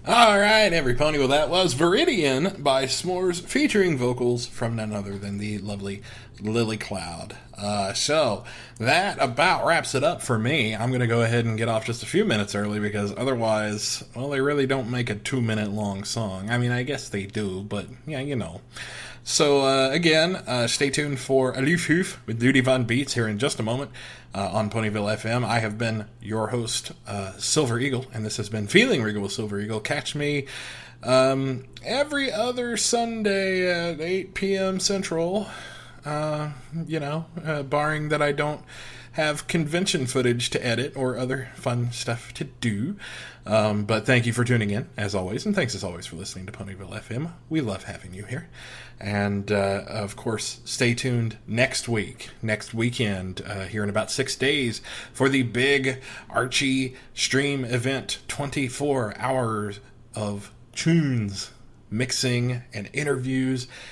All right, every pony. Well, that was Viridian by S'mores, featuring vocals from none other than the lovely Lily Cloud. So that about wraps it up for me. I'm going to go ahead and get off just a few minutes early because otherwise, well, they really don't make a 2-minute long song. I mean, I guess they do, but yeah, you know. So, again, stay tuned for Aloof Hoof with Duty Von Beats here in just a moment on Ponyville FM. I have been your host, Silver Eagle, and this has been Feeling Regal with Silver Eagle. Catch me every other Sunday at 8 p.m. Central, barring that I don't have convention footage to edit or other fun stuff to do. But thank you for tuning in, as always, and thanks as always for listening to Ponyville FM. We love having you here. And, of course, stay tuned next weekend, here in about 6 days, for the big Archie stream event, 24 hours of tunes, mixing, and interviews